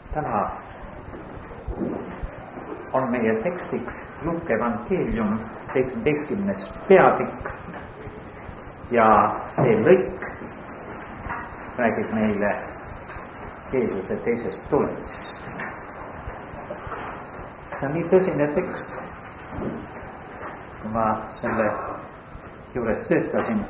Täna on meie tekstiks Luuke evangeelium 17. peatükk ja see lõik räägib meile Jeesuse teisest tulemisest. See on nii tõsine tekst. Kui ma selle juures töötasin,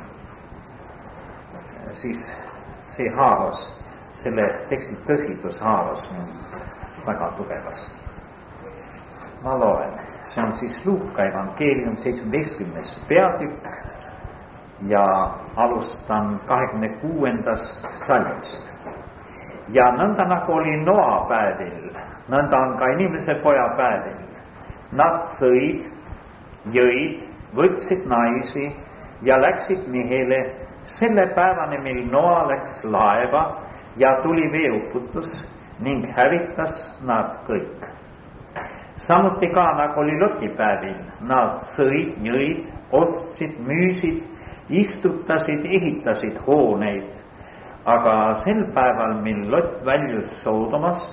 siis see haaras, selle teksti tõsidus haaras mind väga tugevasti. Ma loen, see on siis Luuka evangeelium 17. peatükk ja alustan 26. salmist. Ja nõnda nagu oli Noa päevil, nõnda on ka inimese poja päevil. Nad sõid, jõid, võtsid naisi ja läksid mehele selle päevani, mil Noa läks laeva ja tuli veeuputus ning hävitas nad kõik. Samuti ka nagu oli Loti päevil, nad sõid, jõid, ostsid, müüsid, istutasid, ehitasid hooneid. Aga sel päeval, mil Lot väljus Soodomast,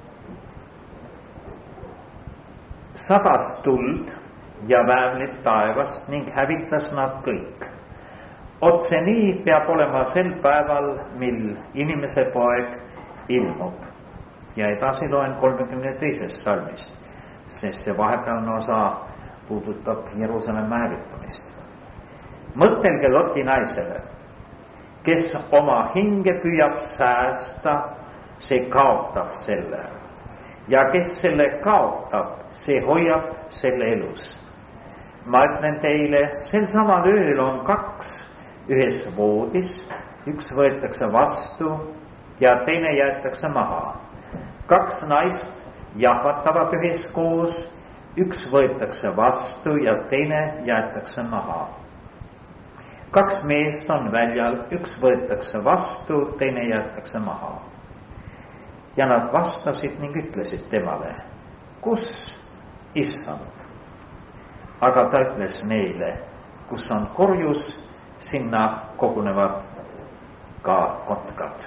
sadas tuld ja väävlid taevast ning hävitas nad kõik. Otse nii peab olema sel päeval, mil inimese poeg ilmub. Ja edasi loen 32. salmist, sest see vahepealne osa puudutab Jeruusalemma hävitamist. Mõtelge Loti naisele, kes oma hinge püüab säästa, see kaotab selle. Ja kes selle kaotab, see hoiab selle elus. Ma ütlen teile, sel samal ööl on kaks ühes voodis, üks võetakse vastu ja teine jäetakse maha. Kaks naist jahvatavad üheskoos, üks võetakse vastu ja teine jäetakse maha. Kaks meest on väljal, üks võetakse vastu, teine jäetakse maha. Ja nad vastasid ning ütlesid temale, kus issand? Aga ta ütles neile, kus on korjus, sinna kogunevad ka kotkad.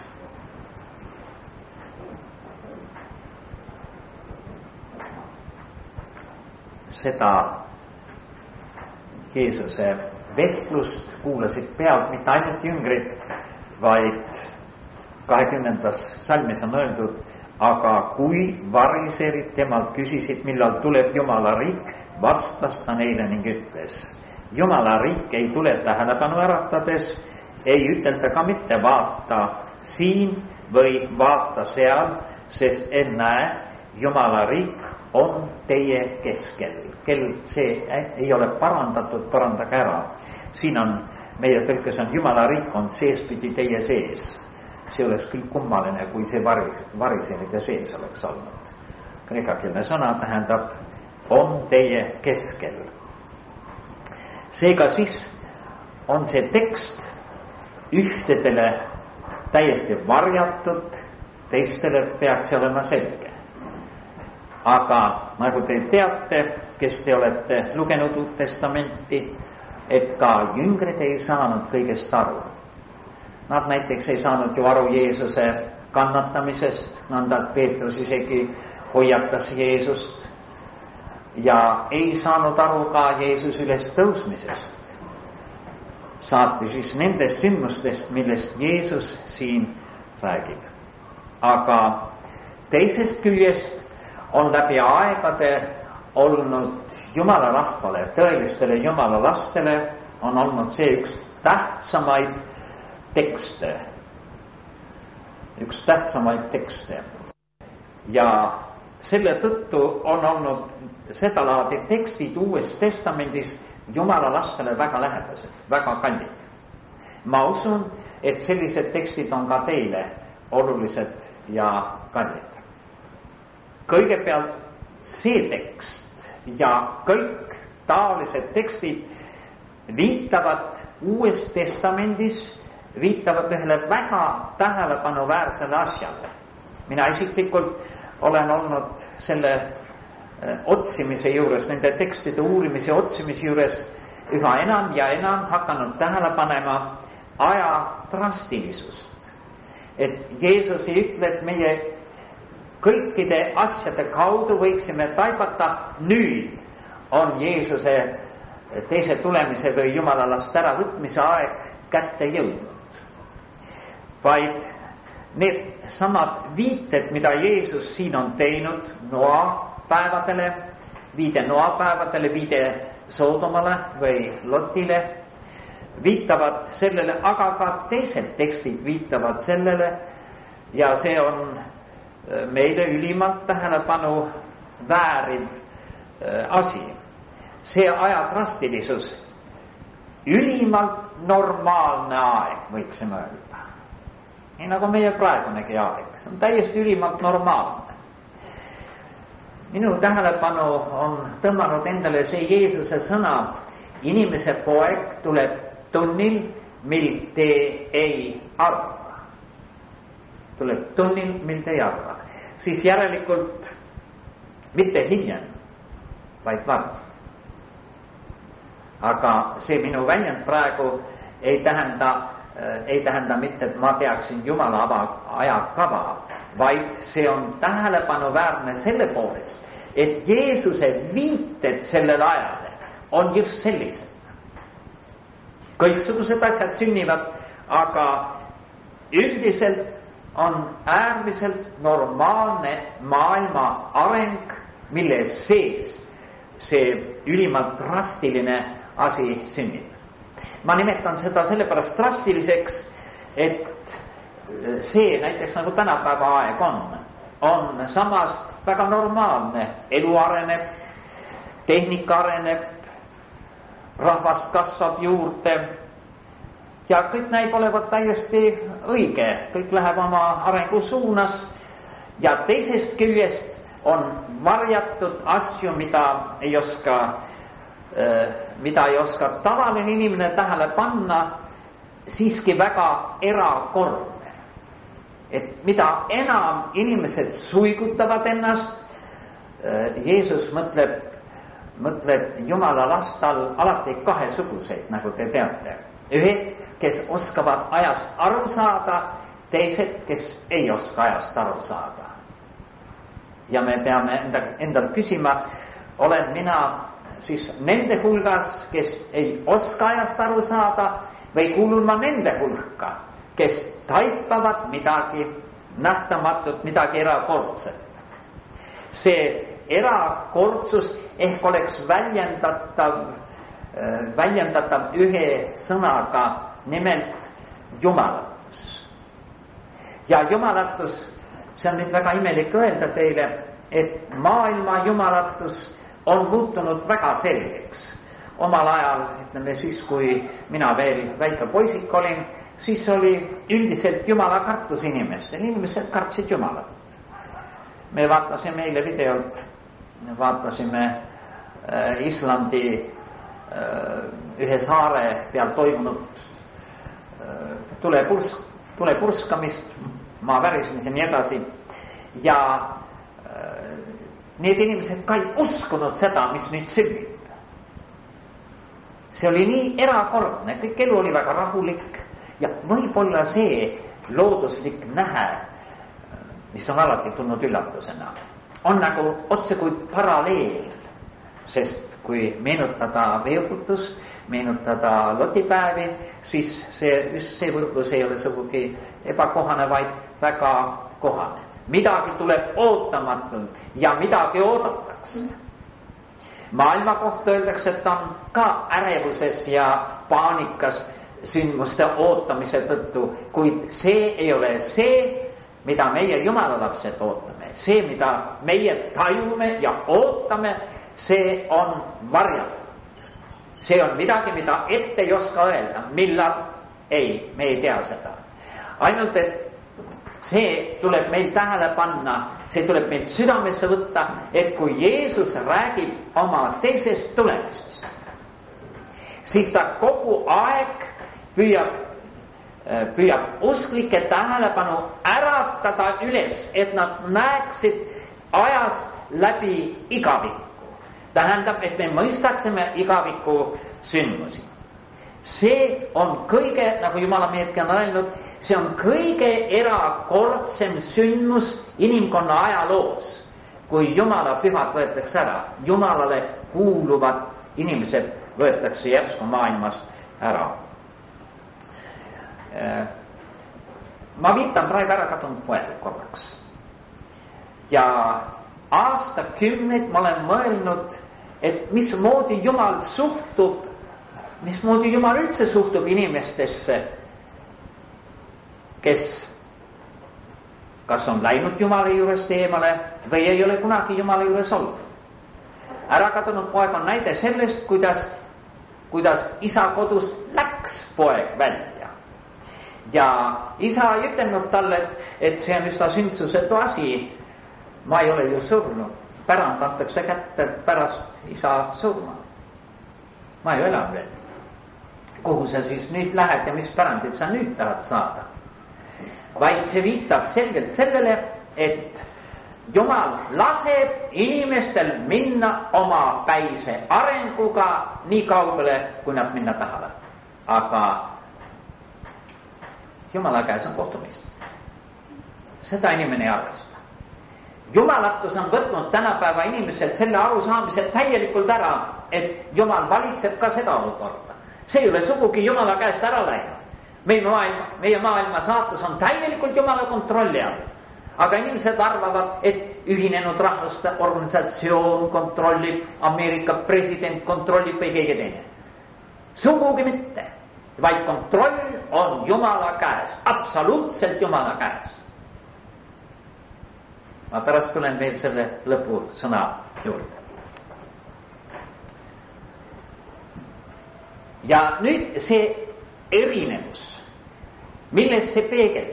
Seda Jeesuse vestlust kuulasid pealt mitte ainult jüngrid, vaid 20. salmis on öeldud, aga kui variserid temalt küsisid, millal tuleb Jumala riik, vastas ta neile ning ütles, Jumala riik ei tule tähelepanu äratades, ei ütelda ka mitte vaata siin või vaata seal, sest ennäe, Jumala riik on teie keskel. Kel see ei ole parandatud, parandage ära. Siin on, meie tõlkes on Jumala riik on seespidi teie sees. See oleks küll kummaline, kui see variseride sees oleks olnud. Kreekakeelne sõna tähendab on teie keskel. Seega siis on see tekst ühtedele täiesti varjatud, teistele peaks olema selge. Aga nagu te teate, kes te olete lugenud Uut Testamenti, et ka jüngrid ei saanud kõigest aru. Nad näiteks ei saanud ju aru Jeesuse kannatamisest, nõnda Peetrus isegi hoiatas Jeesust ja ei saanud aru ka Jeesus üles tõusmisest. Saati siis nendest sündmustest, millest Jeesus siin räägib. Aga teisest küljest on läbi aegade olnud Jumala rahvale, tõelistele Jumala lastele on olnud see üks tähtsamaid tekste. Üks tähtsamaid tekste. Ja selle tõttu on olnud seda laadi tekstid Uues Testamendis Jumala lastele väga lähedased, väga kallid. Ma usun, et sellised tekstid on ka teile olulised ja kallid. Kõigepealt see tekst ja kõik taolised tekstid viitavad Uues Testamendis, viitavad ühele väga tähelepanuväärsele asjale. Mina isiklikult olen olnud selle otsimise juures, nende tekstide uurimise otsimise juures üha enam ja enam hakanud tähele panema aja drastilisust. Et Jeesus ei ütle, et meie kõikide asjade kaudu võiksime taibata, nüüd on Jeesuse teise tulemise või Jumala last äravõtmise aeg kätte jõudnud. Vaid need samad viited, mida Jeesus siin on teinud Noa päevadele, viide Noa päevadele, viide Soodomale või Lotile, viitavad sellele, aga ka teised tekstid viitavad sellele ja see on meile ülimalt tähelepanu vääriv asi. See aja drastilisus, ülimalt normaalne aeg, võiksime öelda. Nii nagu meie praegunegi aeg, see on täiesti ülimalt normaalne. Minu tähelepanu on tõmmanud endale see Jeesuse sõna, inimese poeg tuleb tunnil, mil te ei arva. Tuleb tunnil, mil te ei arva. Siis järelikult mitte hiljem, vaid varem. Aga see minu väljend praegu ei tähenda mitte, et ma teaksin Jumala ajakava, vaid see on tähelepanuväärne selle poolest, et Jeesuse viited sellele ajale on just sellised. Kõiksugused asjad sünnivad, aga üldiselt on äärmiselt normaalne maailma areng, mille sees see ülimalt drastiline asi sünnib. Ma nimetan seda sellepärast drastiliseks, et see näiteks nagu tänapäeva aeg on samas väga normaalne. Elu areneb, tehnika areneb, rahvast kasvab juurde ja kõik näib olevat täiesti õige, kõik läheb oma arengu suunas ja teisest küljest on varjatud asju, mida ei oska tavaline inimene tähele panna, siiski väga erakordne. Et mida enam inimesed suigutavad ennast, Jeesus mõtleb Jumala lastal alati kahesuguseid, nagu te teate. Ühed, kes oskavad ajast aru saada, teised, kes ei oska ajast aru saada. Ja me peame endalt küsima, olen mina siis nende hulgas, kes ei oska ajast aru saada, või kuulun ma nende hulka, kes taipavad midagi nähtamatut, midagi erakordset. See erakordsus ehk oleks väljendatav ühe sõnaga, nimelt jumalatus. Ja jumalatus, see on nüüd väga imelik öelda teile, et maailma jumalatus on muutunud väga selgeks. Omal ajal, ütleme siis, kui mina veel väike poisik olin, siis oli üldiselt jumala kartus inimestel. Inimesed kartsid jumalat. Me vaatasime eile videolt, vaatasime Islandi ühe saare peal toimunud tulepurskamist, maa värismise nii edasi. Ja need inimesed ka ei uskunud seda, mis nüüd sünnib. See oli nii erakordne, kõik elu oli väga rahulik ja võib-olla see looduslik nähe, mis on alati tulnud üllatusena, on nagu otse kui paralleel, sest kui meenutada veeuputust, meenutada lotipäevi, siis see võrdlus ei ole sugugi ebakohane, vaid väga kohane. Midagi tuleb ootamatult ja midagi oodatakse. Maailma kohta öeldakse, et on ka ärevuses ja paanikas sündmuste ootamise tõttu, kuid see ei ole see, mida meie Jumala lapsed ootame. See, mida meie tajume ja ootame, see on varjatud. See on midagi, mida ette ei oska öelda, millal ei, me ei tea seda. Ainult, et see tuleb meil tähele panna, see tuleb meil südamesse võtta, et kui Jeesus räägib oma teisest tulemisest, siis ta kogu aeg püüab usklike tähelepanu äratada üles, et nad näeksid ajast läbi igavikku. Tähendab, et me mõistaksime igaviku sündmusi. See on kõige, nagu Jumala meedki on öelnud, see on kõige erakordsem sündmus inimkonna ajaloos, kui Jumala pühad võetakse ära. Jumalale kuuluvad inimesed võetakse järsku maailmast ära. Ma viitan praegu ära kadunud poele korraks. Ja aastakümneid ma olen mõelnud, et mismoodi Jumal üldse suhtub inimestesse, kes kas on läinud Jumala juurest eemale või ei ole kunagi Jumala juures olnud. Ära kadunud poeg on näide sellest, kuidas isa kodus läks poeg välja. Ja isa ei ütelnud talle, et see on üsna sündsusetu asi. Ma ei ole ju surnud. Pärand antakse kätte pärast isa surma. Ma ei elan veel. Kuhu sa siis nüüd lähed ja mis pärandit sa nüüd tahad saada? Vaid see viitab selgelt sellele, et Jumal laseb inimestel minna oma päise arenguga nii kaugele, kui nad minna tahavad. Aga Jumala käes on kohtumist. Seda inimene ei arvesta. Jumalatus on võtnud tänapäeva inimeselt selle arusaamise täielikult ära, et Jumal valitseb ka seda olukorda. See ei ole sugugi Jumala käest ära läinud. Meie maailma saatus on täielikult Jumala kontrolli all. Aga inimesed arvavad, et Ühinenud Rahvaste Organisatsioon kontrollib, Ameerika president kontrollib või keegi teine. Sugugi mitte, vaid kontroll on Jumala käes, absoluutselt Jumala käes. Ma pärast tulen veel selle lõpusõna juurde. Ja nüüd see erinevus, milles see peegeldub.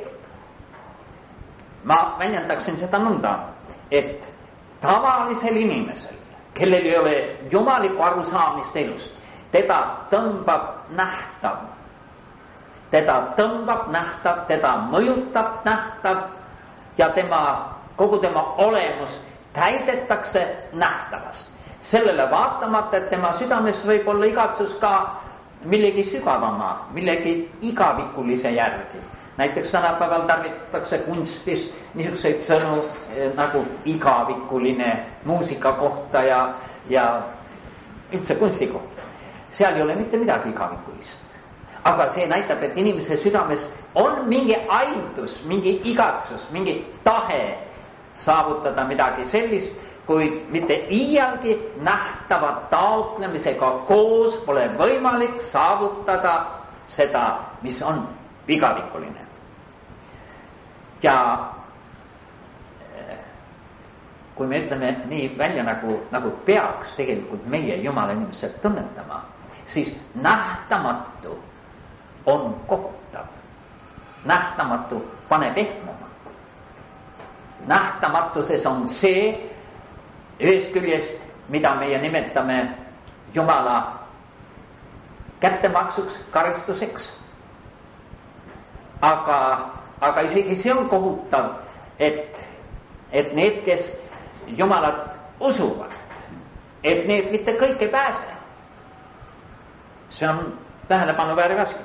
Ma väljendaksin seda nõnda, et tavalisel inimesel, kellel ei ole jumalikku arusaamist elust, teda tõmbab nähtav, teda mõjutab nähtav ja kogu tema olemus täidetakse nähtavast. Sellele vaatamata, et tema südames võib olla igatsus ka millegi sügavama, millegi igavikulise järgi. Näiteks tänapäeval tarvitatakse kunstis niisuguseid sõnu nagu igavikuline muusika kohta ja üldse kunsti kohta. Seal ei ole mitte midagi igavikulist. Aga see näitab, et inimese südames on mingi aindus, mingi igatsus, mingi tahe saavutada midagi sellist, kuid mitte iialgi nähtava taotlemisega koos pole võimalik saavutada seda, mis on igavikuline. Ja kui me ütleme nii välja, nagu peaks tegelikult meie Jumala inimesed tunnetama, siis nähtamatu on kohutav. Nähtamatu paneb ehmuma. Nähtamatuses on see ühest küljest, mida meie nimetame Jumala kättemaksuks, karistuseks. Aga isegi see on kohutav, et need, kes Jumalat usuvad, et need mitte kõik ei pääse. See on tähelepanu vääriv asi.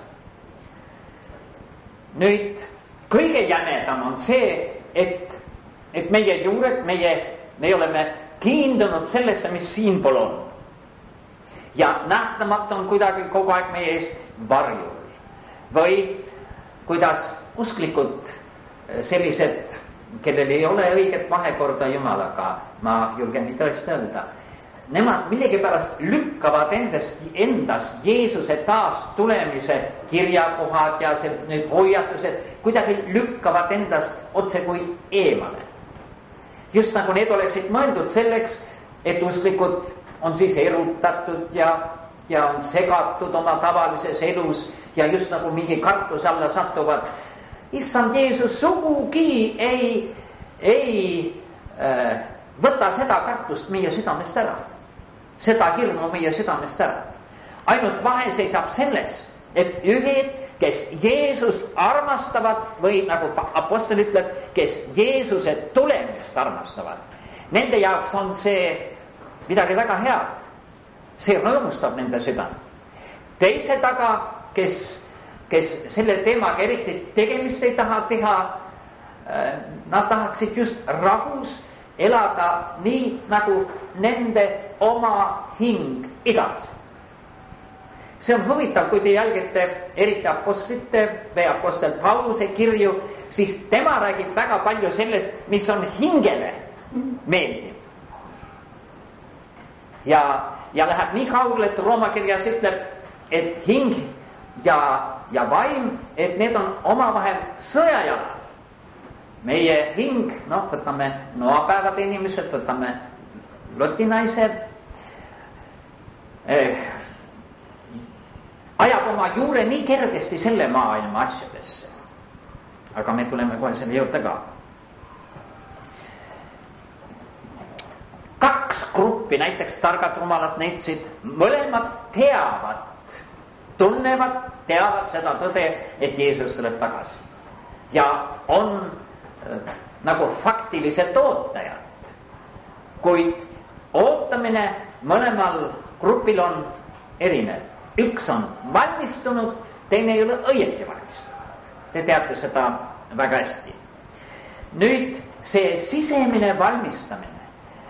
Nüüd kõige jämedam on see, et meie juured, me oleme kiindunud sellesse, mis siinpool on. Ja nähtamatu on kuidagi kogu aeg meie eest varjul. Või kuidas usklikud sellised, kellel ei ole õiget vahekorda Jumalaga, ma julgen nii tõesti öelda, nemad millegipärast lükkavad endast Jeesuse taas tulemise kirjakohad ja need hoiatused kuidagi lükkavad endast otse kui eemale. Just nagu need oleksid mõeldud selleks, et usklikud on siis erutatud ja on segatud oma tavalises elus ja just nagu mingi kartus alla satuvad. Issand Jeesus sugugi ei võta seda kartust meie südamest ära. Seda hirmu meie südamest ära. Ainult vahe seisab selles, et ühed, kes Jeesust armastavad või nagu apostel ütleb, kes Jeesuse tulemist armastavad, nende jaoks on see midagi väga head. See rõõmustab nende südant. Teised aga, kes kes selle teemaga eriti tegemist ei taha teha, nad tahaksid just rahus elada nii, nagu nende oma hing igatseb. see on huvitav, kui te jälgite eriti apostlite või apostel Pauluse kirju, siis tema räägib väga palju sellest, mis on hingele meeldiv. ja läheb nii kaugele, et Rooma kirjas ütleb, et hing ja vaim, et need on omavahel sõjajalad. meie hing, võtame noapäevade inimesed, võtame Loti naised, ajab oma juure nii kergesti selle maailma asjadesse. aga me tuleme kohe selle juurde ka. kaks gruppi, näiteks targad rumalad neitsid, mõlemad teavad seda tõde, et Jeesus tuleb tagasi. ja on nagu faktilised ootajad. kuid ootamine mõlemal grupil on erinev. üks on valmistunud, teine ei ole õieti valmistunud. Te teate seda väga hästi. nüüd see sisemine valmistamine,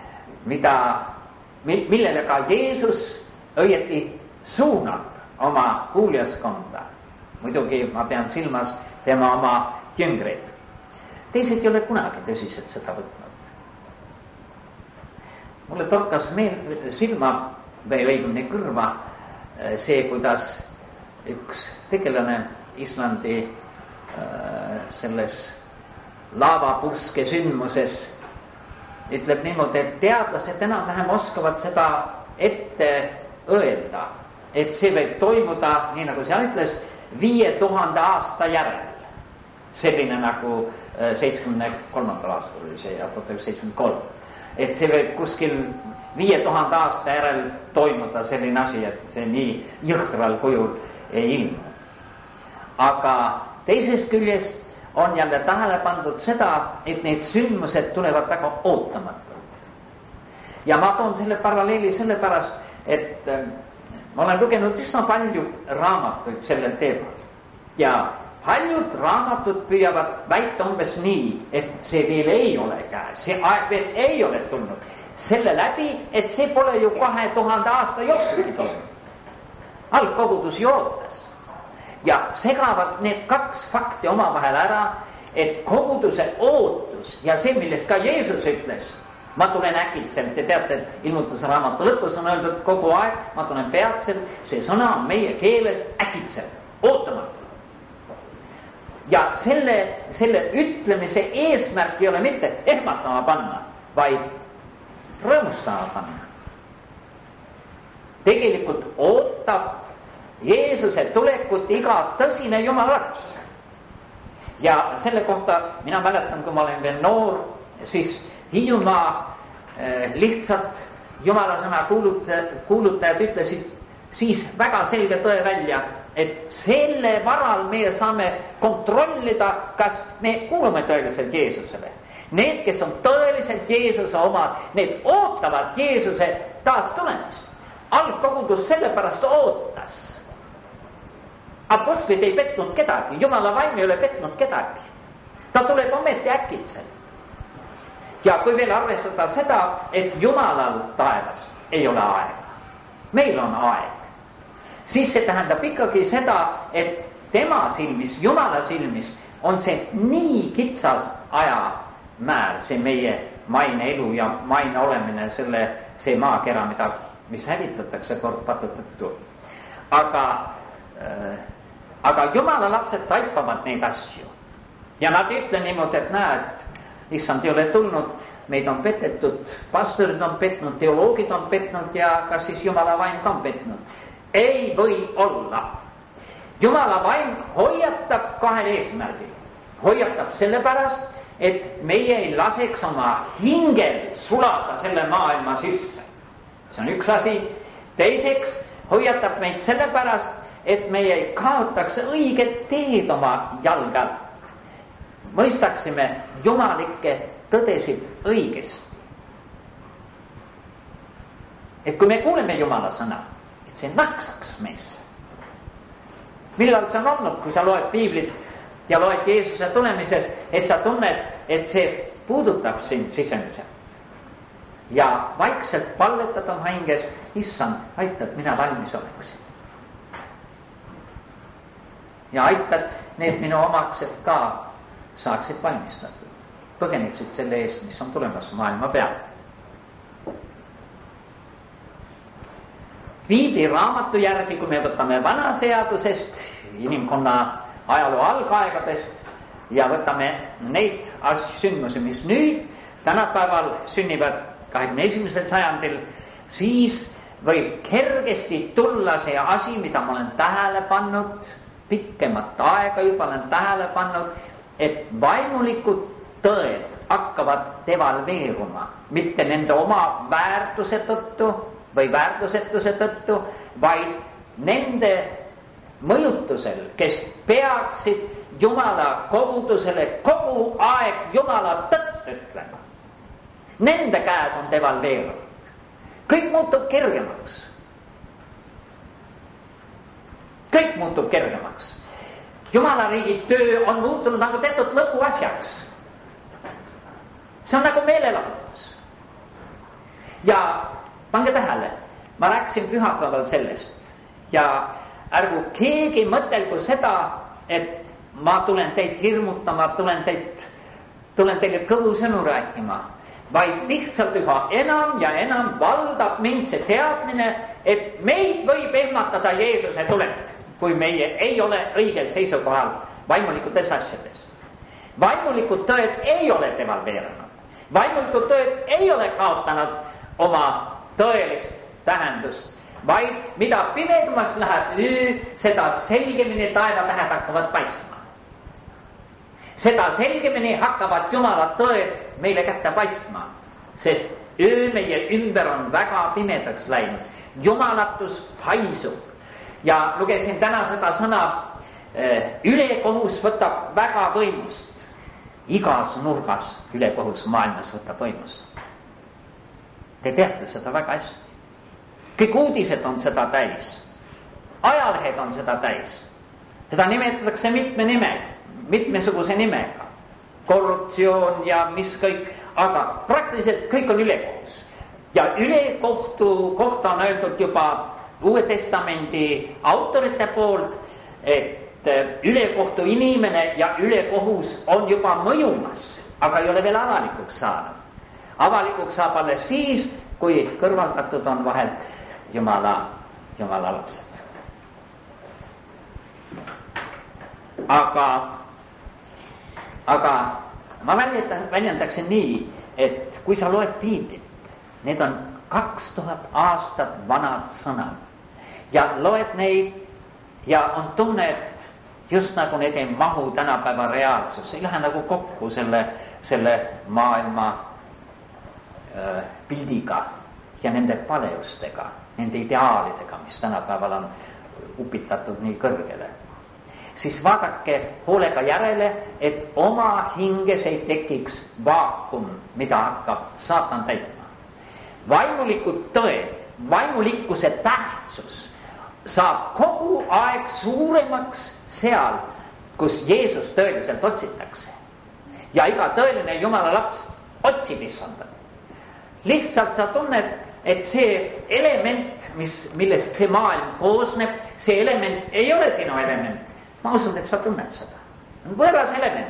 millele ka Jeesus õieti suunab oma kuuljaskonda. muidugi ma pean silmas tema oma jüngreid. teised ei ole kunagi tõsiselt seda võtnud. mulle torkas silma või õigemini kõrva see, kuidas üks tegelane Islandi selles laavapurske sündmuses ütleb niimoodi, et teadlased enam-vähem oskavad seda ette öelda, et see võib toimuda, nii nagu see ütles, 5000 aasta järel. selline nagu 73. aastal oli see ja 1973. et see võib kuskil 5000 aasta järel toimuda selline asi, et see nii jõhtral kujul ei ilmu. aga teisest küljest on jälle tähele pandud seda, et need sündmused tulevad väga ootamatult. ja ma toon selle paralleeli sellepärast, et ma olen lugenud üsna palju raamatuid sellel teemal ja paljud raamatud püüavad väita umbes nii, et see veel ei ole käes, see aeg veel ei ole tulnud. selle läbi, et see pole ju 2000 aasta jooksul tulnud. algkogudus ju ootas. ja segavad need kaks fakti omavahel ära, et koguduse ootus ja see, millest ka Jeesus ütles, ma tulen äkitselt. Te teate, et ilmutuse raamatu lõpus on öeldud kogu aeg, ma tulen peatselt. see sõna on meie keeles äkitselt, ootamatu. ja selle ütlemise eesmärk ei ole mitte ehmatama panna, vaid rõõmustama panna. tegelikult ootab Jeesuse tulekut iga tõsine Jumala laps. ja selle kohta mina mäletan, kui ma olin veel noor, siis Hiiumaa lihtsalt Jumala sõna kuulutajad ütlesid siis väga selge tõe välja, et selle varal meie saame kontrollida, kas me kuulume tõeliselt Jeesusele. Need, kes on tõeliselt Jeesuse omad, need ootavad Jeesuse taastulemist. algkogudus sellepärast ootas. apostlid ei petnud kedagi, Jumala vaim ei ole petnud kedagi. ta tuleb ometi äkitselt. ja kui veel arvestada seda, et Jumalal taevas ei ole aega, meil on aeg, siis see tähendab ikkagi seda, et tema silmis, Jumala silmis on see nii kitsas ajamäär, see meie maine elu ja maine olemine, see maakera, mis hävitatakse kord patu tõttu. aga Jumala lapsed taipavad neid asju ja nad ei ütle niimoodi, et näed, issand ei ole tulnud, meid on petetud, pastorid on petnud, teoloogid on petnud ja kas siis Jumala vaim ka on petnud. Ei või olla. Jumala vaim hoiatab kahel eesmärgil. Hoiatab sellepärast, et meie ei laseks oma hingel sulada selle maailma sisse. See on üks asi. Teiseks hoiatab meid sellepärast, et meie ei kaotaks õiget teed oma jalge alt. Mõistaksime jumalikke tõdesid õigesti. Et kui me kuuleme Jumala sõna, et see naksaks meisse. millal see on olnud, kui sa loed piiblit ja loed Jeesuse tulemisest, et sa tunned, et see puudutab sind sisemiselt. Ja vaikselt palvetad oma hinges, issand, aita, et mina valmis oleksin. Ja aitad need minu omaksed ka saaksid valmistatud. Põgeneksid selle eest, mis on tulemas maailma peale. Piibli raamatu järgi, kui me võtame vana seadusest, inimkonna ajaloo algaegadest ja võtame neid sündmusi, mis nüüd tänapäeval sünnivad 21. sajandil, siis võib kergesti tulla see asi, mida ma olen tähele pannud, pikkemat aega juba olen tähele pannud, et vaimulikud tõed hakkavad devalveeruma, mitte nende oma väärtuse tõttu või väärtusetuse tõttu, vaid nende mõjutusel, kes peaksid Jumala kogudusele kogu aeg Jumala tõtt ütlema. Nende käes on devalveerunud. Kõik muutub kergemaks. Kõik muutub kergemaks. Jumala riigi töö on muutunud nagu tehtud lõpuasjaks. See on nagu meelelahutus. Ja pange tähele, ma rääkisin pühapäeval sellest ja ärgu keegi mõtelgu seda, et ma tulen teid hirmutama, tulen teile kõvusõnu rääkima, vaid lihtsalt üha enam ja enam valdab mind see teadmine, et meid võib ehmatada Jeesuse tulek, kui meie ei ole õigel seisukohal vaimulikutes asjades. Vaimulikud tõed ei ole devalveerunud. Vaimulikud tõed ei ole kaotanud oma tõelist tähendust, vaid mida pimedumaks läheb, seda selgemini taevatähed hakkavad paistma. Seda selgemini hakkavad Jumala tõed meile kätte paistma, sest öö meie ümber on väga pimedaks läinud. Jumalatus haisub. Ja lugesin täna seda sõna, ülekohus võtab väga võimust. Igas nurgas ülekohus maailmas võtab võimust. Te teate seda väga hästi. Kõik uudised on seda täis. Ajalehed on seda täis. Seda nimetatakse mitmesuguse nimega. Korruptsioon ja mis kõik, aga praktiliselt kõik on ülekohus. Ja ülekohtu kohta on öeldud juba Uue Testamendi autorite poolt, et ülekohtu inimene ja ülekohus on juba mõjumas, aga ei ole veel avalikuks saanud. Avalikuks saab alles siis, kui kõrvaldatud on vahelt Jumala lapsed. Aga ma väljendaksin nii, et kui sa loed piiblit, need on 2000 aastat vanad sõnad ja loed neid ja on tunne, et just nagu need ei mahu tänapäeva reaalsus, ei lähe nagu kokku selle maailma pildiga ja nende paleustega, nende ideaalidega, mis tänapäeval on upitatud nii kõrgele. Siis vaadake hoolega järele, et oma hinges ei tekiks vaakum, mida hakkab saatan täitma. Vaimulikud tõed, vaimulikkuse tähtsus saab kogu aeg suuremaks seal, kus Jeesus tõeliselt otsitakse. Ja iga tõeline Jumala laps otsib issanda. Lihtsalt sa tunned, et see element, millest see maailm koosneb, see element ei ole sinu element. Ma usun, et sa tunned seda. On võõras element.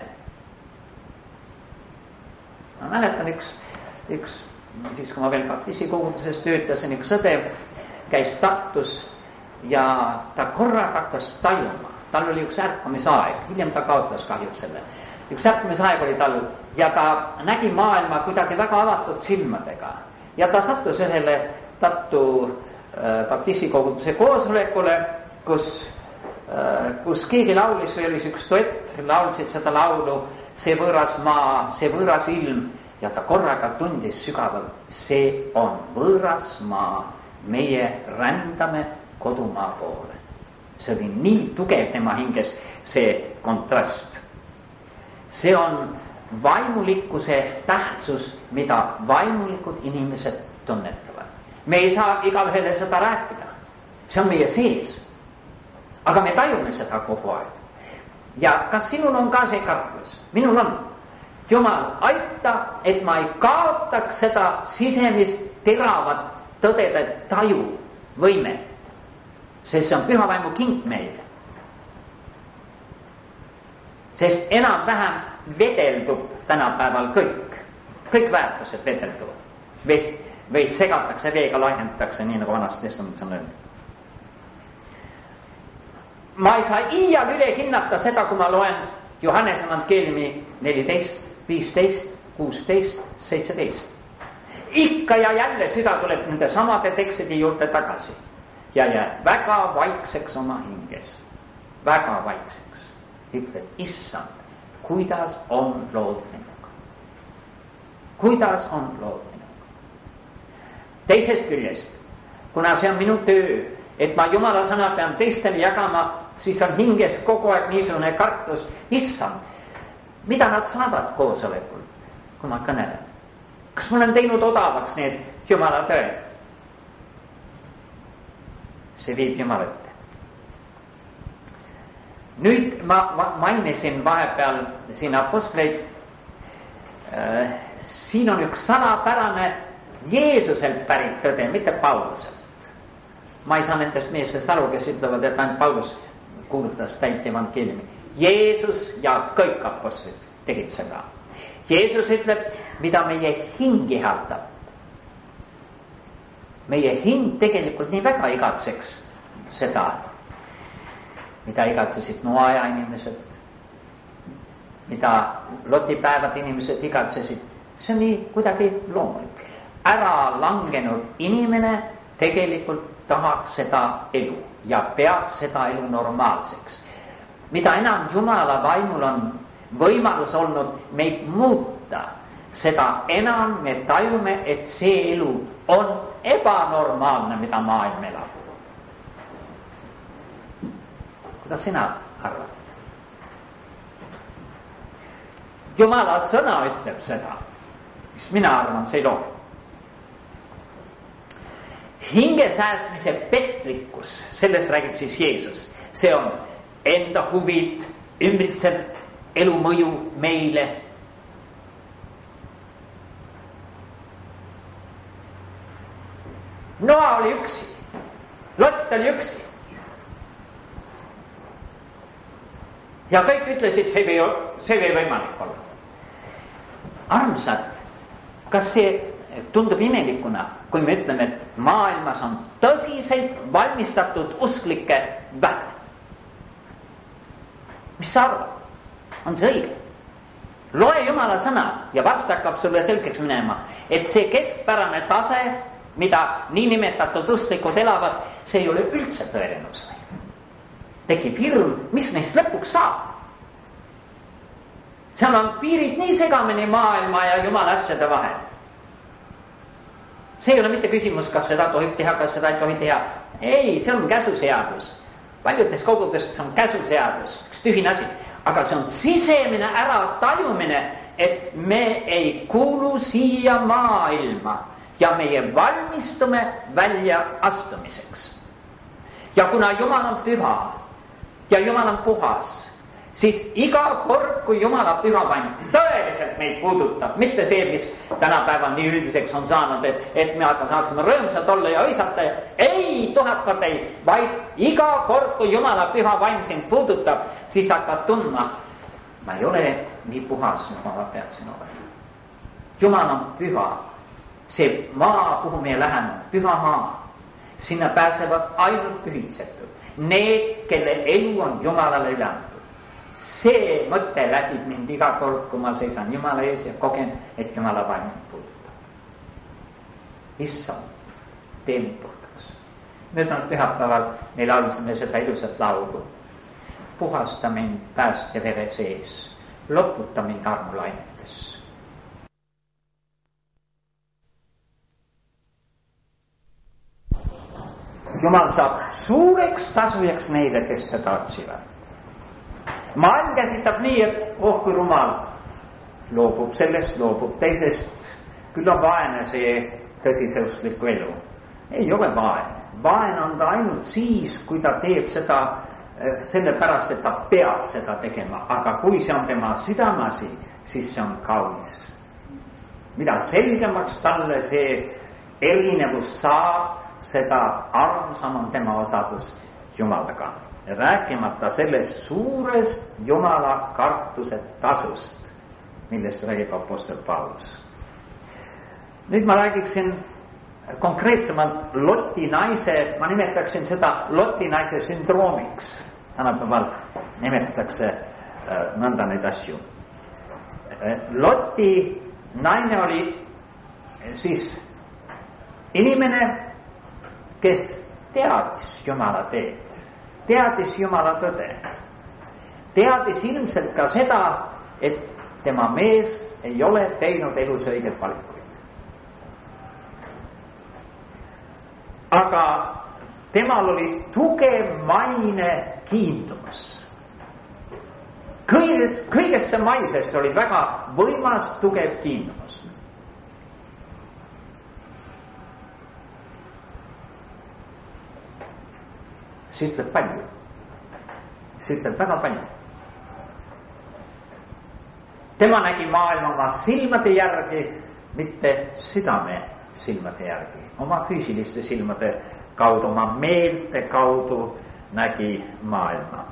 Ma mäletan üks siis kui ma veel baptisti koguduses töötasin, üks õde käis Tartus ja ta korraga hakkas tajuma. Tal oli üks ärkamisaeg, hiljem ta kaotas kahjuks selle. Üks ärkamisaeg oli tal ja ta nägi maailma kuidagi väga avatud silmadega. Ja ta sattus ühele Tartu baptisti koguduse koosolekule, kus keegi laulis või oli üks duett, laulsid seda laulu, see võõras maa, see võõras ilm. Ja ta korraga tundis sügavalt, see on võõras maa, meie rändame kodumaa poole. See oli nii tugev tema hinges, see kontrast. See on vaimulikkuse tähtsus, mida vaimulikud inimesed tunnetavad. Me ei saa igaühele seda rääkida. See on meie sees. aga me tajume seda kogu aeg. Ja kas sinul on ka see kartus? Minul on. Jumal, aita, et ma ei kaotaks seda sisemist teravat tõdede taju võimet, sest see on püha vaimu king meile. Sest enam-vähem vedeldub tänapäeval kõik väärtused vedelduvad. Või segatakse veega, lahjendatakse, nii nagu Vanas Testamendis on öelnud. Ma ei saa iial üle hinnata seda, kui ma loen Johannese evangeeliumi 14, 15, 16, 17. Ikka ja jälle süda tuleb nende samade tekstide juurde tagasi ja jääb väga vaikseks oma hinges. Väga vaikseks. Ütleb, issand, kuidas on lood minuga? Kuidas on lood minuga? Teisest küljest, kuna see on minu töö, et ma Jumala sõna pean teistele jagama, siis on hinges kogu aeg niisugune kartus, issand, mida nad saavad koosolekul, kui ma kõnelen? Kas ma olen teinud odavaks need Jumala tööd? See viib Jumala ette. Nüüd ma mainisin vahepeal siin apostleid. Siin on üks salapärane Jeesuselt pärit tõde, mitte Pauluselt. Ma ei saa nendest meestest aru, kes ütlevad, et ainult Paulus kuulutas täit evangeeliumi. Jeesus ja kõik apostlid tegid seda. Jeesus ütleb, mida meie hing ihaldab. Meie hing tegelikult nii väga igatseks seda, mida igatsesid Noaja inimesed, mida Lotipäevad inimesed igatsesid. See on nii kuidagi loomulik. Ära langenud inimene tegelikult tahaks seda elu ja peab seda elu normaalseks. Mida enam Jumala vaimul on võimalus olnud meid muuta, seda enam me tajume, et see elu on ebanormaalne, mida maailm elab. Kuidas sina arvad? Jumala sõna ütleb seda, mis mina arvan, see ei loo. Hinge säästmise petlikkus, sellest räägib siis Jeesus. See on enda huvid, ümbritsev elu mõju meile. Noa oli üksi, Lott oli üksi. Ja kõik ütlesid, see ei võimalik olla. Armsad, kas see tundub imelikuna, kui me ütleme, et maailmas on tõsiselt valmistatud usklikke vähe? Mis sa arvad? On see õige? Loe Jumala sõna ja vasta hakkab sulle selgeks minema, et see keskpärane tase, mida niinimetatud usklikud elavad, see ei ole üldse tõelenus. Tekib hirm, mis neist lõpuks saab. Seal on piirid nii segamini maailma ja Jumala asjade vahel. See ei ole mitte küsimus, kas seda tohib teha, kas seda ei tohi teha. Ei, see on käsuseadus. Paljudes kogudustes on käsuseadus, üks tühine asi. Aga see on sisemine äratajumine, et me ei kuulu siia maailma ja meie valmistume välja astumiseks. Ja kuna Jumal on püha ja Jumal on puhas, siis iga kord, kui Jumala püha vaim tõeliselt meid puudutab, mitte see, mis tänapäeval nii üldiseks on saanud, et me saaksime rõõmsad olla ja õisata, ei, tuhat korda ei, vaid iga kord, kui Jumala püha vaim sind puudutab, siis hakkad tundma, ma ei ole nii puhas, nagu ma peaksin olema. Jumal on püha. See maa, kuhu me läheme, püha maa, sinna pääsevad ainult pühitsetud. Need, kelle elu on Jumalale üle antud. See mõte läbib mind iga kord, kui ma seisan Jumala ees ja kogen, et Jumala vaim puudutab. Issand, tee mind puhtaks. Nüüd on pühapäeval, meil laulsime seda ilusat laulu. Puhasta mind päästja vere sees, loputa mind armulainetes. Jumal saab suureks tasujaks neile, kes teda otsivad. Maailm käsitab nii, et kui rumal loobub sellest, loobub teisest. Küll on vaene see tõsiseuskliku elu. Ei ole vaene. Vaene on ta ainult siis, kui ta teeb seda sellepärast, et ta peab seda tegema, aga kui see on tema südameasi, siis see on kaunis. Mida selgemaks talle see erinevus saab, seda armsam on tema osadus Jumalaga. Rääkimata sellest suurest Jumala kartuse tasust, millest räägib apostel Paulus. Nüüd ma räägiksin konkreetsemalt Loti naise, ma nimetaksin seda Loti naise sündroomiks. Tänapäeval nimetatakse nõnda neid asju. Loti naine oli siis inimene, kes teadis Jumala teed, teadis Jumala tõde, teadis ilmselt ka seda, et tema mees ei ole teinud elus õiget valikuid. Aga temal oli tugev maine kiindumus. Kõigesse maisesse oli väga võimas tugev kiindumus. See ütleb palju. See ütleb väga palju. Tema nägi maailma oma silmade järgi, mitte südame silmade järgi. Oma füüsiliste silmade kaudu, oma meelte kaudu nägi maailma.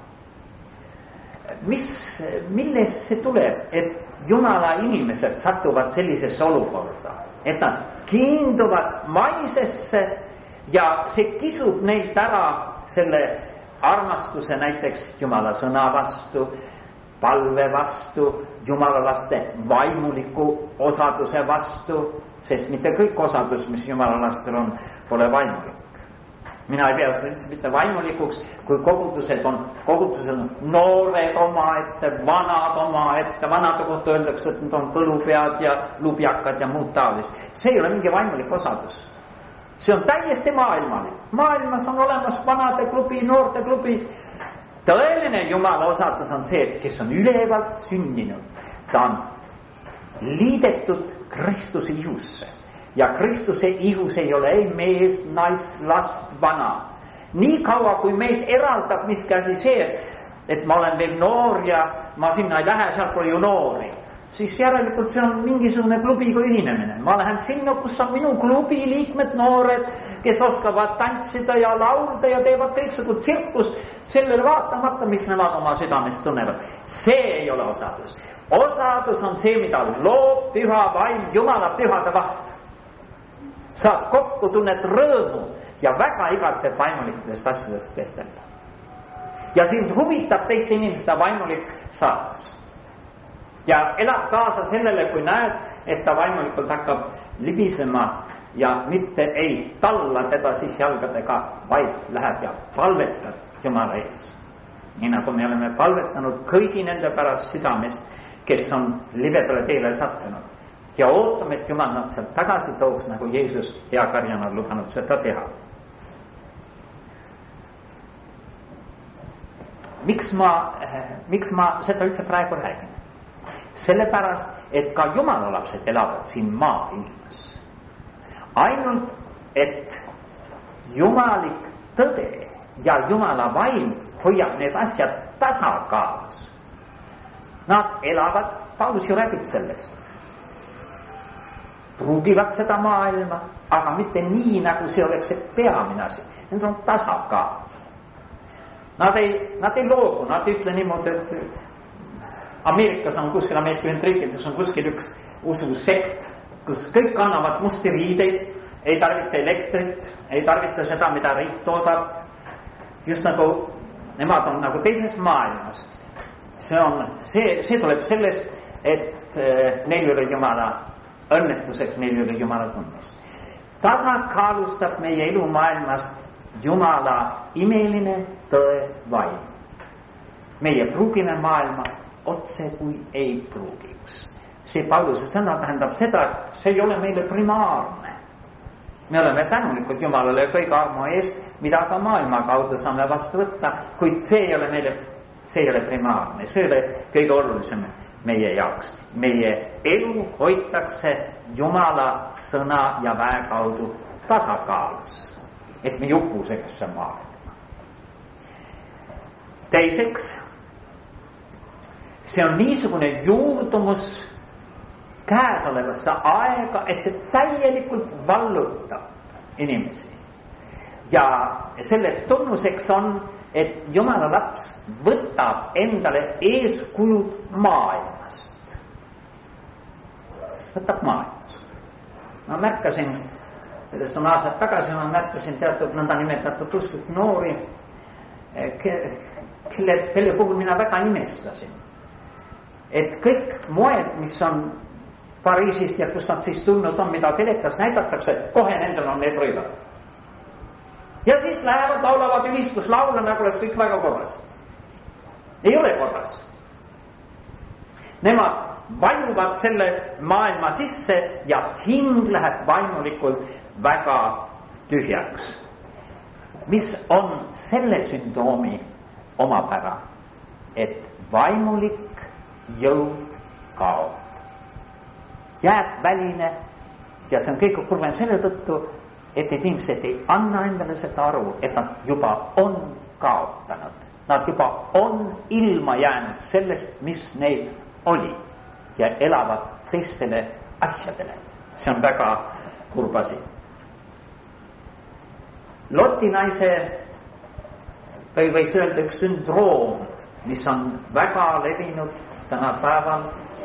Millest see tuleb, et Jumala inimesed satuvad sellisesse olukorda, et nad kiinduvad maisesse ja see kisub neilt ära selle armastuse näiteks Jumala sõna vastu, palve vastu, Jumalalaste vaimuliku osaduse vastu, sest mitte kõik osadus, mis Jumalalastel on, pole vaimulik. Mina ei pea seda üldse mitte vaimulikuks, kui kogudused on noored omaette, vanad omaette, vanade kohta öeldakse, et need on põlupead ja lubjakad ja muud taolist. See ei ole mingi vaimulik osadus. See on täiesti maailmalik. Maailmas on olemas vanade klubi, noorte klubi. Tõeline Jumala osadus on see, kes on ülevalt sündinud. Ta on liidetud Kristuse ihusse. Ja Kristuse ihus ei ole ei mees, nais, last, vana. Nii kaua, kui meid eraldab miski asi see, et ma olen veel noor ja ma sinna ei lähe, sealt pole ju noori. Siis järelikult see on mingisugune klubiga ühinemine. Ma lähen sinna, kus on minu klubi liikmed noored, kes oskavad tantsida ja laulda ja teevad kõiksugu tsirkust sellele vaatamata, mis nemad oma südamest tunnevad. See ei ole osadus. Osadus on see, mida loob püha vaim Jumala pühade vahel. Saad kokku, tunned rõõmu ja väga igatseb vaimulikest asjadest vestelda. Ja sind huvitab teiste inimeste vaimulik saatus. Ja elad kaasa sellele, kui näed, et ta vaimulikult hakkab libisema ja mitte ei talla teda siis jalgadega, vaid läheb ja palvetab Jumala ees. Nii nagu me oleme palvetanud kõigi nende pärast südamest, kes on libedale teele sattunud. Ja ootame, et Jumal nad sealt tagasi tooks, nagu Jeesus heakarjana on lubanud seda teha. Miks ma seda üldse praegu räägin? Sellepärast, et ka Jumala lapsed elavad siin maailmas. Ainult, et jumalik tõde ja Jumala vaim hoiab need asjad tasakaalus. Nad elavad, Paulus ju räägib sellest. Pruugivad seda maailma, aga mitte nii, nagu see oleks see peamine asi. Need on tasakaal. Nad ei loobu, nad ei ütle niimoodi, et Ameerikas on kuskil, Ameerika Ühendriikides on kuskil üks ususekt, kus kõik annavad musti riideid, ei tarvita elektrit, ei tarvita seda, mida riik toodab. Just nagu nemad on nagu teises maailmas. See tuleb sellest, et neil ei ole Jumala õnnetuseks, neil ei ole Jumala tunnust. Tasakaalustab meie elu maailmas Jumala imeline tõe vaim. Meie pruugime maailma otse kui ei pruugiks. See Pauluse sõna tähendab seda, et see ei ole meile primaarne. Me oleme tänulikud Jumalale kõige armu eest, mida ka maailma kaudu saame vastu võtta, kuid see ei ole primaarne, see ei ole kõige olulisem meie jaoks. Meie elu hoitakse Jumala sõna ja väe kaudu tasakaalus, et me ei upu sellesse maailma. teiseks, see on niisugune juurdumus käesolevasse aega, et see täielikult vallutab inimesi. Ja selle tunnuseks on, et Jumala laps võtab endale eeskujud maailmast. Võtab maailmast. Ma märkasin, sellest on aastad tagasi, ma märkasin teatud nõndanimetatud usklik noori, kelle puhul mina väga imestasin. Et kõik moed, mis on Pariisist ja kus nad siis tulnud on, mida telekas näidatakse, kohe nendel on need rõivad. Ja siis lähevad, laulavad ülistuslaule, nagu oleks kõik väga korras. Ei ole korras. Nemad vajuvad selle maailma sisse ja hing läheb vaimulikult väga tühjaks. Mis on selle sündroomi omapära, et vaimulik jõud kaob. Jääb väline ja see on kõige kurvem selle tõttu, et need inimesed ei anna endale seda aru, et nad juba on kaotanud. Nad juba on ilma jäänud sellest, mis neil oli ja elavad teistele asjadele. See on väga kurb asi. Loti naise või võiks öelda üks sündroom, mis on väga levinud tänapäeval.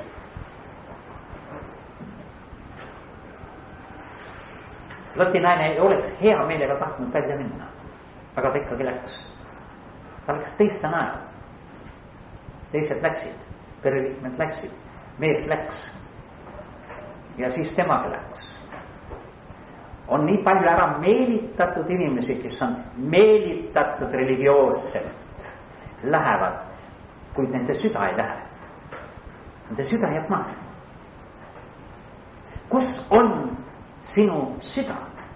Loti naine ei oleks hea meelega tahtnud välja minna, aga ta ikkagi läks. Ta läks teiste näol. Teised läksid, pereliikmed läksid, mees läks ja siis temagi läks. On nii palju ära meelitatud inimesi, kes on meelitatud religioosselt, lähevad, kuid nende süda ei lähe. Nende süda jääb maha. Kus on sinu süda?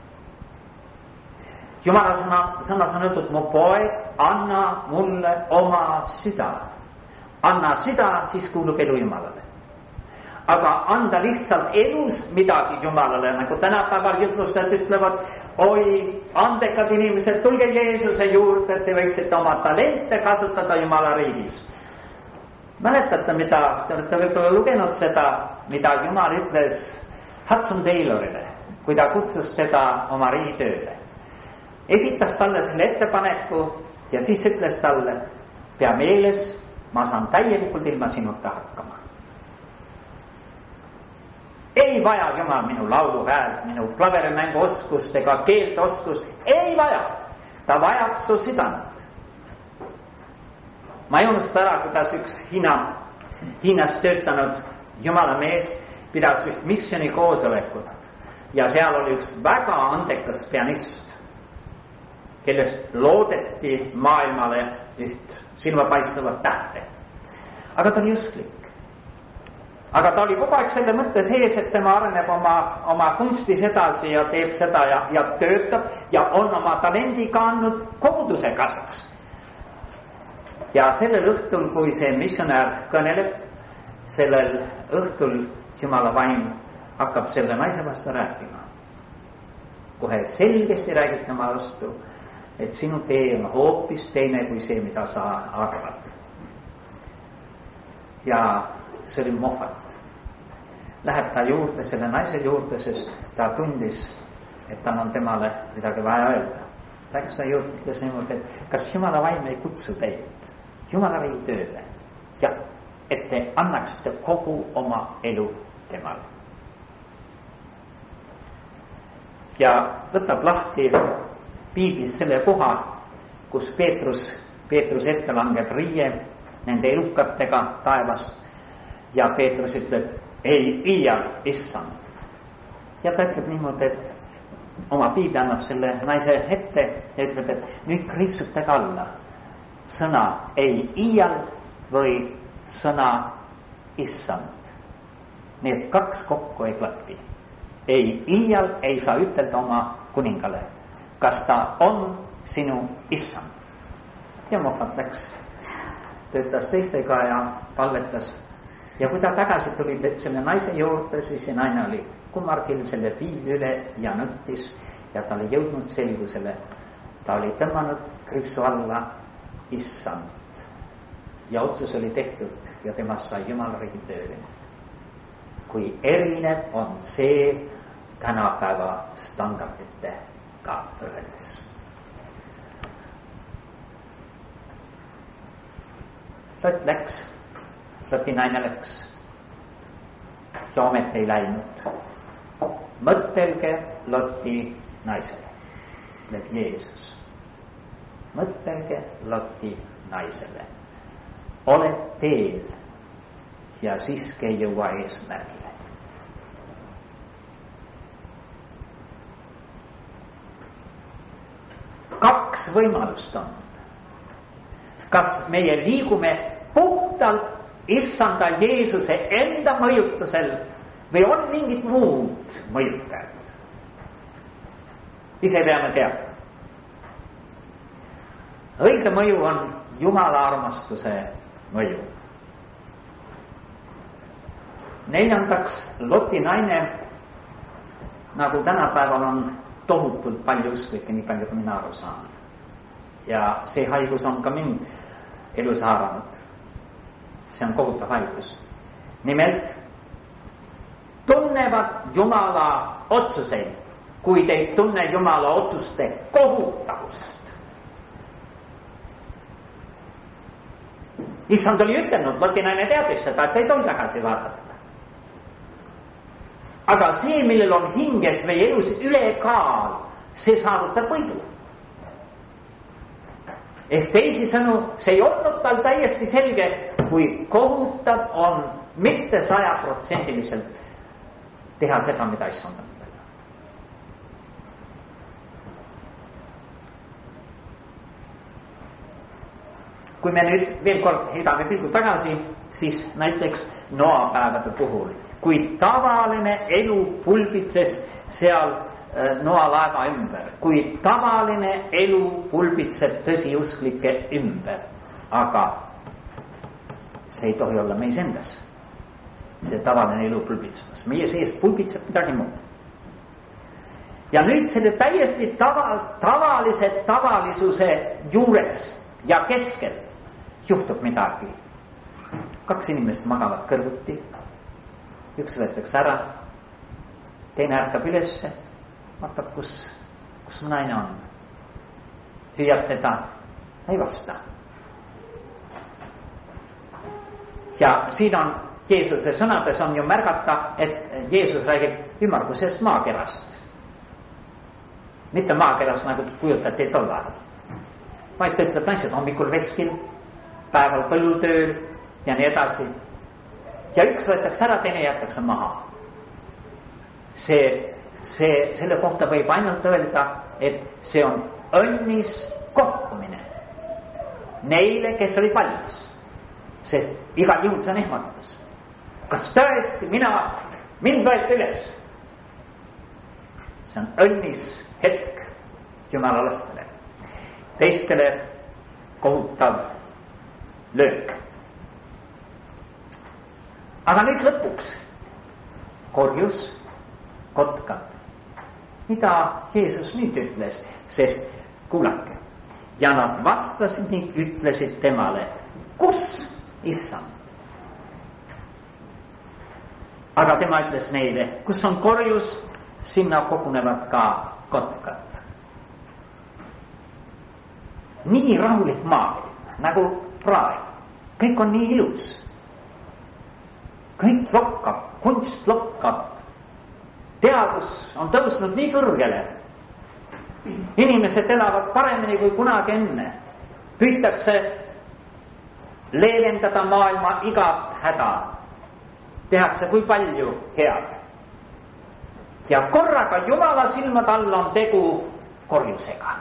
Jumala sõnas on öeldud, mu poeg, anna mulle oma süda. Anna süda, siis kuulub elu Jumalale. Aga anda lihtsalt elus midagi Jumalale, nagu tänapäeval jutlustajad ütlevad, oi, andekad inimesed, tulge Jeesuse juurde, et te võiksite oma talente kasutada Jumala riigis. Mäletate, mida, te olete võib-olla lugenud seda, mida Jumal ütles Hudson Taylorile, kui ta kutsus teda oma riigitööle. Esitas talle selle ettepaneku ja siis ütles talle, pea meeles, ma saan täielikult ilma sinuta hakkama. Ei vaja Jumal minu laulu häält, minu klaverimängu oskust ega keelte oskust, ei vaja. Ta vajab su südant. Ma ei unusta ära, kuidas üks Hiinas töötanud Jumala mees pidas üht missiooni koosolekut ja seal oli üks väga andekas pianist, kellest loodeti maailmale üht silmapaistevat tähte. Aga ta oli usklik. Aga ta oli kogu aeg selle mõtte sees, et tema areneb oma kunstis edasi ja teeb seda ja töötab ja on oma talendiga andnud koguduse kasvaks. Ja sellel õhtul, kui see missionär kõneleb, sellel õhtul Jumala vaim hakkab selle naise vastu rääkima. Kohe selgesti räägib tema vastu, et sinu tee on hoopis teine kui see, mida sa arvad. Ja see oli Moffat. Läheb ta juurde, selle naise juurde, sest ta tundis, et tal on temale midagi vaja öelda. Läks ta juurde, ütles niimoodi, et kas Jumala vaim ei kutsu teid Jumala riigi tööle ja et te annaksite kogu oma elu temale. Ja võtab lahti piiblis selle koha, kus Peetrus ette langeb riie nende elukatega taevast ja Peetrus ütleb, ei iial, issand. Ja ta ütleb niimoodi, et oma piibli annab selle naise ette ja ütleb, et nüüd kriipsutage alla sõna ei iial või sõna issand. Need kaks kokku ei klapi. Ei iial ei saa ütelda oma kuningale, kas ta on sinu issand. Ja Moffat läks, töötas teistega ja palvetas. Ja kui ta tagasi tuli selle naise juurde, siis see naine oli kummargil selle piibli üle ja nuttis ja ta oli jõudnud selgusele. Ta oli tõmmanud kriipsu alla issand. ja otsus oli tehtud ja temast sai Jumala riigi tööline. Kui erinev on see tänapäeva standarditega võrreldes. Lott läks, Loti naine läks ja ometi ei läinud. Mõttelge Loti naisele, ütleb Jeesus. Mõttelge Loti naisele. Oled teel ja siiski ei jõua eesmärgile. Kaks võimalust on. Kas meie liigume puhtalt issanda Jeesuse enda mõjutusel või on mingid muud mõjutajad? Ise peame teadma. Õige mõju on Jumala armastuse mõju. Neljandaks, Loti naine, nagu tänapäeval on tohutult palju usklikke, nii palju kui mina aru saan. Ja see haigus on ka mind elus haaranud. See on kohutav haigus. Nimelt tunnevad Jumala otsuseid, kuid ei tunne Jumala otsuste kohutavust. Issand oli ütelnud, Loti naine teadis seda, et ei tohi tagasi vaadata. Aga see, millel on hinges või elus ülekaal, see saavutab võidu. Ehk teisisõnu, see ei olnud tal täiesti selge, kui kohutav on mitte 100% teha seda, mida issand on. Kui me nüüd veel kord heidame pilgu tagasi, siis näiteks noapäevade puhul, kui tavaline elu pulbitses seal noalaeva ümber, kui tavaline elu pulbitseb tõsiusklike ümber, aga see ei tohi olla meis endas. See tavaline elu pulbitsemas. Meie sees pulbitseb midagi muud. Ja nüüd selle täiesti tavalise tavalisuse juures ja keskel juhtub midagi. Kaks inimest magavad kõrvuti. Üks võetakse ära, teine ärkab ülesse, vaatab, kus mu naine on. Hüüab teda, ei vasta. Ja siin on Jeesuse sõnades on ju märgata, et Jeesus räägib ümmargusest maakerast. Mitte maakerast, nagu kujutati tol ajal. Vaid ta ütleb naised hommikul veskil, päeval põllutööl ja nii edasi. Ja üks võetakse ära, teine jätakse maha. Selle kohta võib ainult öelda, et see on õnnis kohtumine neile, kes olid valmis. Sest igal juhul see on ehmatus. Kas tõesti mind võeti üles? See on õnnis hetk Jumala lastele. Teistele kohutav löök. Aga nüüd lõpuks korjus kotkad. Mida Jeesus nüüd ütles? Sest kuulake. Ja nad vastasid ning ütlesid temale, kus issand? Aga tema ütles neile, kus on korjus, sinna kogunevad ka kotkad. Nii rahulik maailm, nagu praegu. Kõik on nii ilus. Kõik lokkab, kunst lokkab. Teadus on tõusnud nii kõrgele. Inimesed elavad paremini kui kunagi enne. Püütakse leevendada maailma igat häda. Tehakse kui palju head. Ja korraga Jumala silmad all on tegu korjusega.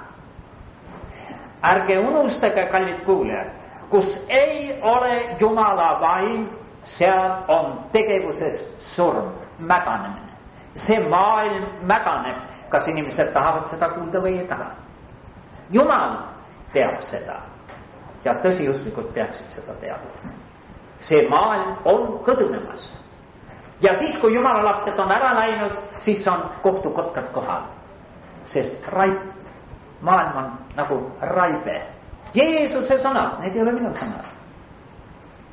Ärge unustage, kallid kuulijad, kus ei ole Jumala vaim, seal on tegevuses surm, mäganemine. See maailm mäganeb, kas inimesed tahavad seda kuulda või ei taha. Jumal teab seda ja tõsiuslikult peaksid seda teadma. See maailm on kõdunemas. Ja siis, kui Jumala lapsed on ära läinud, siis on kohtukotkad kohal. Sest maailm on nagu raibe. Jeesuse sõnad, need ei ole minu sõnad.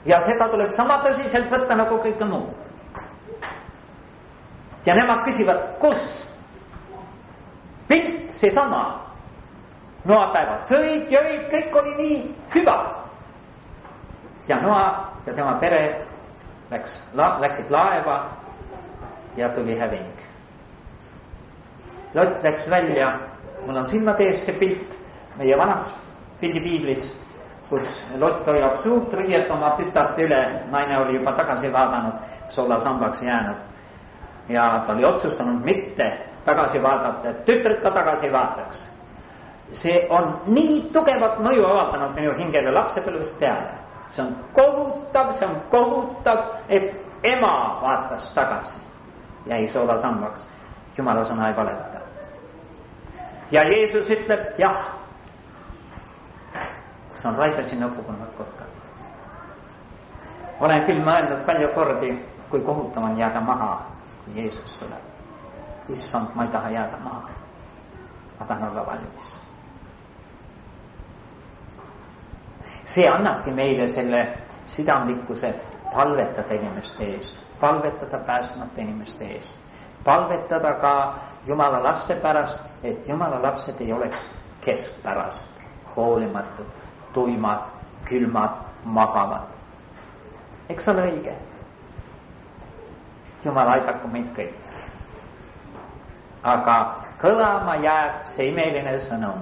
Ja seda tuleb sama tõsiselt võtta nagu kõike muu. Ja nemad küsivad, kus? Pilt seesama. Noapäevad sõid, jõid, kõik oli nii hüva. Ja Noa ja tema pere läksid laeva ja tuli häving. Lot läks välja, mul on silmad ees see pilt meie vanas pildipiiblis, kus Lot hoiab suurt riiet oma tütart üle, naine oli juba tagasi vaadanud, soolasambaks jäänud. Ja ta oli otsustanud mitte tagasi vaadata, et tütred ka tagasi vaataks. See on nii tugevat mõju avaldanud minu hingele lapsepõlvest peale. See on kohutav, et ema vaatas tagasi, jäi soolasambaks. Jumala sõna ei valeta. Ja Jeesus ütleb, jah, kus on raidasin õpukunnad kotkad. Olen küll mõelnud palju kordi, kui kohutav on jääda maha, kui Jeesus tuleb. Issand, ma ei taha jääda maha. Ma tahan olla valmis. See annabki meile selle südamlikkuse palvetada inimeste eest, palvetada pääsmata inimeste eest, palvetada ka Jumala laste pärast, et Jumala lapsed ei oleks keskpärased, hoolimatud, tuimad, külmad, magavad. Eks ole õige? Jumal aidaku meid kõik. Aga kõlama jääb see imeline sõnum.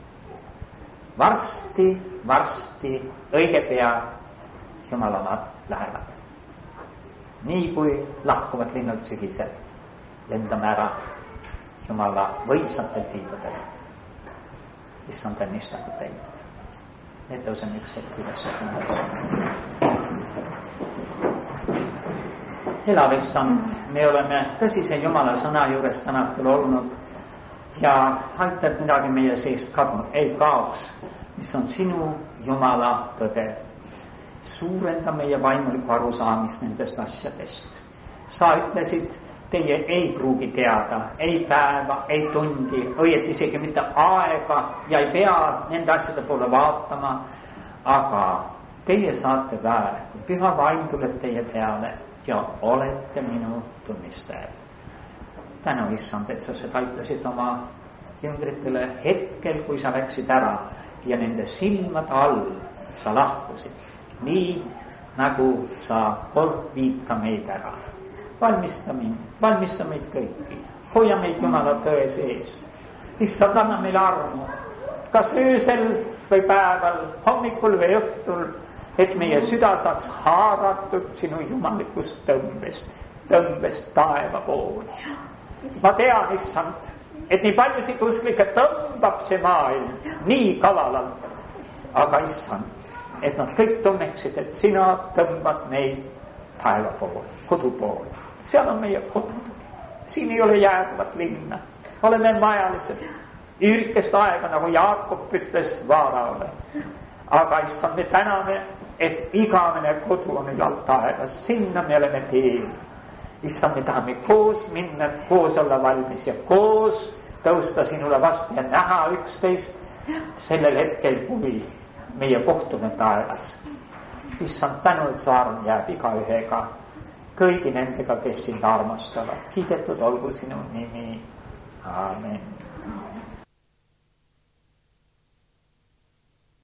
Varsti, õige pea Jumalamad lähevad. Nii kui lahkuvad linnud sügisel, lendame ära Jumala võimsatel tiibadel. Issand õnnistagu teid. Need tõuseme üks hetk üles. Elav Issand, me oleme tõsise Jumala sõna juures tänatul olnud ja aita, et midagi meie seest kadunud ei kaoks, mis on sinu Jumala tõde. Suurenda meie vaimulikku arusaamist nendest asjadest. Sa ütlesid, teie ei pruugi teada, ei päeva, ei tundi, õieti isegi mitte aega ja ei pea nende asjade poole vaatama, aga teie saate väär, kui püha vaim tuleb teie peale ja olete minu tunnistajad. Tänu, Issand, et sa seda aitasid oma jüngritele hetkel, kui sa läksid ära ja nende silmade all sa lahkusid. Nii nagu sa kord viid ka meid ära. Valmista meid kõiki. Hoia meid Jumala tõe sees. Issand, anna meile armu, kas öösel või päeval, hommikul või õhtul, et meie süda saaks haaratud sinu jumalikust tõmbest taeva poole. Ma tean, Issand, et nii paljusid usklikke tõmbab see maailm nii kavalalt, aga Issand, et nad kõik tunneksid, et sina tõmbad neid taeva poole, kodu poole. Seal on meie kodu. Siin ei ole jääduvat linna. Oleme majalised. Üürikest aega, nagu Jaakob ütles Vaaraole. Aga Issand, me täname, et igavene kodu on ülal taevas. Sinna me oleme teel. Issand, me tahame koos minna, koos olla valmis ja koos tõusta sinule vastu ja näha üksteist sellel hetkel, kui meie kohtume taevas. Issand, tänu, et sa arm jääb igaühega, kõigi nendega, kes sind armastavad. Kiidetud olgu sinu nimi. Aamen.